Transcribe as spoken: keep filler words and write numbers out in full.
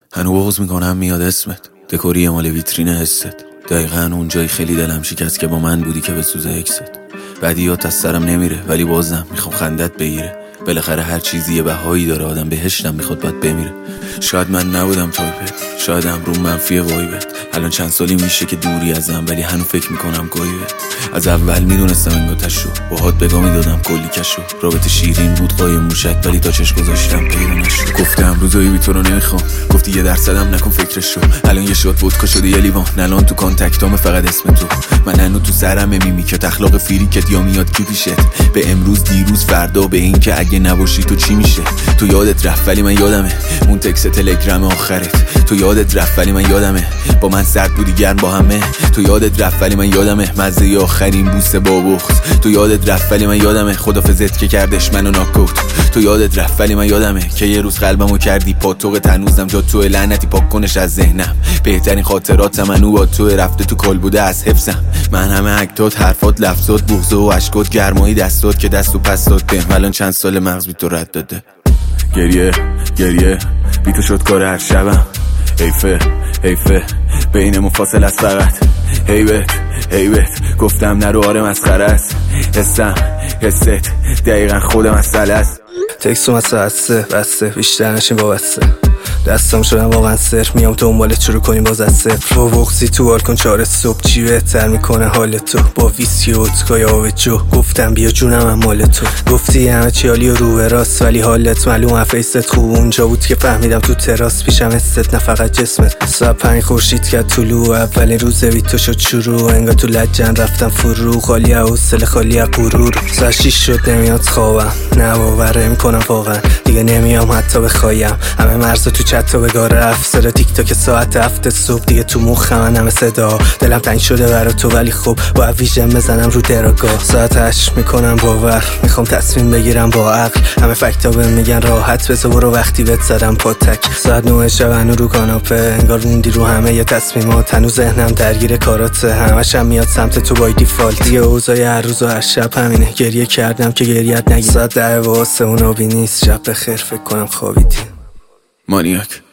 هنو بغض میکنم میاد اسمت، دکوری مال ویترین حست. دقیقا اونجایی خیلی دلم شکست که با من بودی که به سوزه اکست. بدیات از سرم نمیره ولی بازم میخوام خندت بگیره. بالاخره هر چیزی یه بهایی داره، آدم بهشتم میخواد باید بمیره. شاید من نبودم تایپت، شاید امرو منفی وایبت. الان چند سالی میشه که دوری ازم ولی هنو فکر میکنم گایبت. از اول میدونستم انگاتشو باهات بگا میدادم کلی کشو. رابطه شیرین بود قایم موشک ولی تا چش گذاشتم پیدا نشد. گفتم روزایی بی تو رو نمیخوام، گفتی یه درصدم نکن فکرشو. الان یه شات ودکا شده یه لیوان، الان تو کانتکتام فقط اسم تو. من هنو تو سرم میمی که اخلاق فریکت یا میاد کی پیشت. به امروز دیروز فردا به این که اگه نباشی تو چی میشه. تو یادت رفت ولی من یادمه اون تکست تلگرام آخرت. تو یادت رفت ولی من یادمه با من سرد بودی گرم با همه. تو یادت رفت ولی من یادمه مزه آخرین بوسه با بخت. تو یادت رفت ولی من یادمه خدافظت که کردش منو ناکوت. تو یادت رفت ولی من یادمه که یه روز قلبمو کردی پاتوق تنوزم جا تو لعنتی پاک کنش از ذهنم. بهترین خاطرات منو با تو رفته تو کال بوده از حفظم. من همه اکتات حرفات لفظات بغض و اشکات گرمایی دستات که دستو پس داد بهم. الان چند سال مغز بی تو رد داده. گریه گریه بی تو شد کار هر شبم. حیفه حیفه بینمون فاصله است فقط. هیبت هیبت گفتم نرو آره مسخره است. حسم حست دقیقا خود مسئله است. تکسو مثلا بسته بسته بیشتر نشین با بسته. دستم شدم واقعا صرف میام تو دنبالت شروع کنیم باز از صفر. با بغضی تو بالکن چهار صبح چی بهتر میکنه حال تو. با ویسکی و ودکای آب جو گفتم بیا جونم هم مال تو. گفتی همه چی عالی و رو به راست ولی حالت معلوم فیست خوب. اونجا بود که فهمیدم تو تراس پیشم استت نه فقط جسمت. ساعت پنج خورشید کرد طلوع اول روز بی تو شد شروع. انگار تو لجن رفتم فرو خالی حوصله خالی غرور. ساعت شیش شد نمیاد خوابم نه باور نمیکنم واقعا دیگه نمیام حتی بخوایم. همه مرز تو چت و بگاه رفت صدا تیک تاک ساعت هفت صبح دیگه تو مخم همه صدا. دلم تنگ شده برا تو ولی خب باید ویژن بزنم رو دراگاه. ساعت هشت میکنم باور میخوام تصمیم بگیرم با عقل. همه فکتا بهم میگن راحت بسه برو وقتی بهت زدم پاتک. ساعت نه شب هنو رو کاناپه انگار موندی رو همه یه تصمیمات. هنو ذهنم درگیر کاراته همش هم میاد سمت تو بای دیفالت. دیگه اوضاع هر روز و هر شب همینه گریه کردم که گریت نگی. ساعت ده واسه اون آبی نیست. شب بخیر فکر کنم خوابیدی. مانیاک